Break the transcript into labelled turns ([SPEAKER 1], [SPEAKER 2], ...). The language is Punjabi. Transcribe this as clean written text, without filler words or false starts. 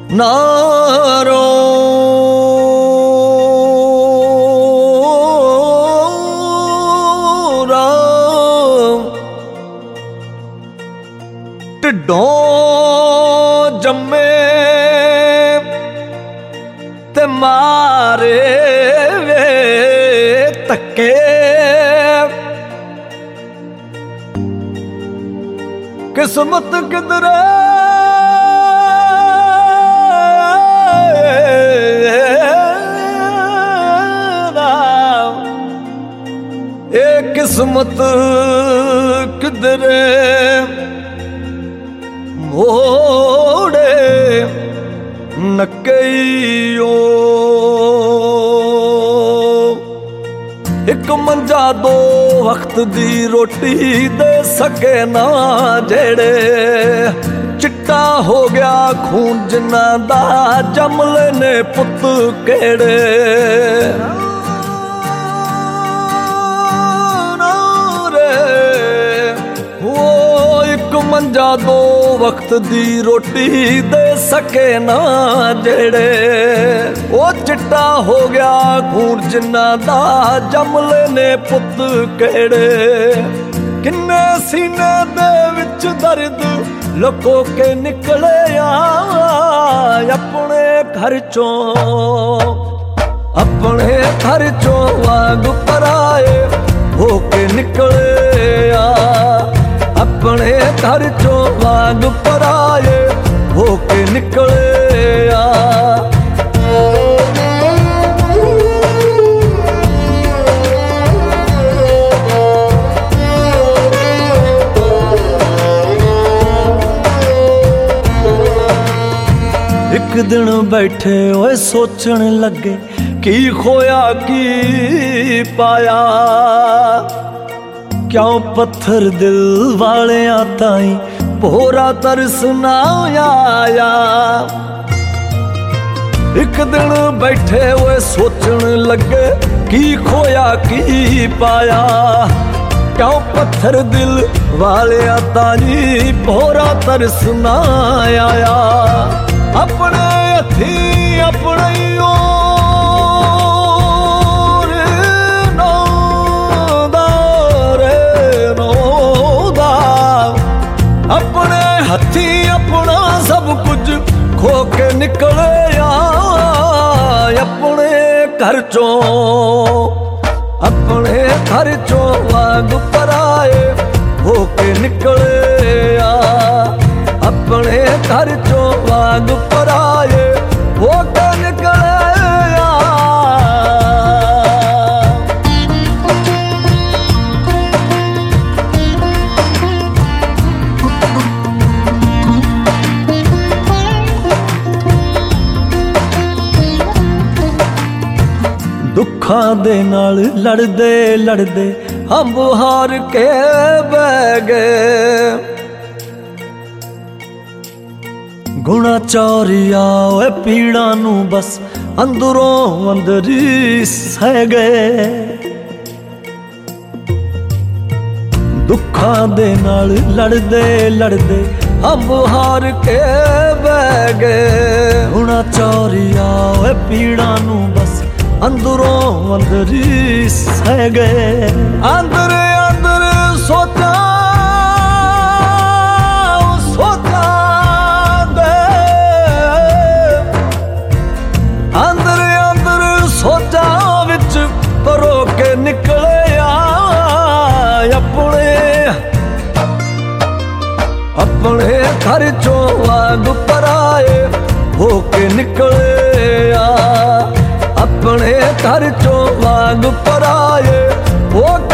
[SPEAKER 1] ਨਾ ਰੋ ਢਿੱਡੋਂ ਜੰਮੇ ਤੇ ਮਾਰੇ ਵੇ ਧੱਕੇ ਕਿਸਮਤ ਕਿਧਰੇ ਇਹ ਕਿਸਮਤ ਕਿਧਰੇ ਮੋੜੇ ਨਕਈਓ ਇੱਕ ਮੰਜਾ ਦੋ ਵਕਤ ਦੀ ਰੋਟੀ ਦੇ ਸਕੇ ਨਾ ਜਿਹੜੇ ਚਿੱਟਾ ਹੋ ਗਿਆ ਖੂਨ ਜਿਨ੍ਹਾਂ ਦਾ ਜੰਮਲੇ ਨੇ ਪੁੱਤ ਕਿਹੜੇ ਮੰਜਾ ਦੋ ਵਕਤ ਦੀ ਰੋਟੀ ਦੇ ਸਕੇ ਨਾ ਜਿਹੜੇ ਉਹ ਚਿੱਟਾ ਹੋ ਗਿਆ ਖੂਨ ਜਿਨ੍ਹਾਂ ਦਾ ਜੰਮਲੇ ਨੇ ਪੁੱਤ ਕਿਹੜੇ ਕਿੰਨੇ ਸੀਨੇ ਦੇ ਵਿੱਚ ਦਰਦ ਲੁਕੋ ਕੇ ਨਿਕਲੇ ਆ ਆਪਣੇ ਘਰ ਚੋਂ ਵਾਂਗ ਪਰਾਏ ਹੋ ਕੇ ਨਿਕਲੇ ਆ ਆਪਣੇ ਘਰ ਚੋਂ ਵਾਂਗ ਪਰਾਏ ਹੋ ਕੇ ਨਿਕਲੇ ਆ ਇੱਕ ਦਿਨ ਬੈਠੇ ਓਏ ਸੋਚਣ ਲੱਗੇ ਕੀ ਖੋਇਆ ਕੀ ਪਾਇਆ ਕਿਉਂ ਪੱਥਰ ਦਿਲ ਵਾਲਿਆਂ ਤਾਈਂ ਭੋਰਾ ਤਰਸ ਨਾ ਆਇਆ ਇੱਕ ਦਿਨ ਬੈਠੇ ਓਏ ਸੋਚਣ ਲੱਗੇ ਕੀ ਖੋਇਆ ਕੀ ਪਾਇਆ ਕਿਉਂ ਪੱਥਰ ਦਿਲ ਵਾਲਿਆਂ ਤਾਈਂ ਭੋਰਾ ਤਰਸ ਨਾ ਆਇਆ ਆਪਣੇ ਹੱਥੀਂ ਆਪਣੇ ਆਪਣੇ ਹੱਥੀਂ ਆਪਣਾ ਸਭ ਕੁਝ ਖੋ ਕੇ ਨਿਕਲੇ ਆ ਆਪਣੇ ਘਰ ਚੋਂ ਵਾਂਗ ਪਰਾਏ ਹੋ ਕੇ ਨਿਕਲੇ ਆ ਆਪਣੇ ਘਰ ਚੋਂ ਵਾਂਗ ਪਰਾਏ ਹੋ ਕੇ ਨਿਕਲੇ ਦੁੱਖਾਂ ਦੇ ਨਾਲ ਲੜਦੇ ਲੜਦੇ ਹੰਬ ਹਾਰ ਕੇ ਬਹਿ ਗਏ ਗੁਣਾ ਚੋਰੀਆ ਓਏ ਪੀੜਾਂ ਨੂੰ ਬਸ ਅੰਦਰੋਂ ਅੰਦਰ ਹੀ ਸਹਿ ਗਏ ਦੁੱਖਾਂ ਦੇ ਨਾਲ ਲੜਦੇ ਲੜਦੇ ਹੰਬ ਹਾਰ ਕੇ ਬਹਿ ਗਏ ਗੁਣਾ ਚੋਰੀਆ ਓਏ ਪੀੜਾਂ ਨੂੰ ਬਸ ਅੰਦਰੋਂ ਅੰਦਰ ਹੀ ਸਹਿ ਗਏ ਅੰਦਰ ਸੋਚਾਂ ਦੇ ਅੰਦਰ ਸੋਚਾਂ ਵਿੱਚ ਪਰੋ ਕੇ ਨਿਕਲੇ ਆ ਆਪਣੇ ਘਰ ਚੋਂ ਵਾਂਗ ਪਰਾਏ ਹੋ ਕੇ ਨਿਕਲੇ ਆ ਆਪਣੇ ਘਰ ਚੋਂ ਵਾਂਗ ਪਰਾਏ ਹੋ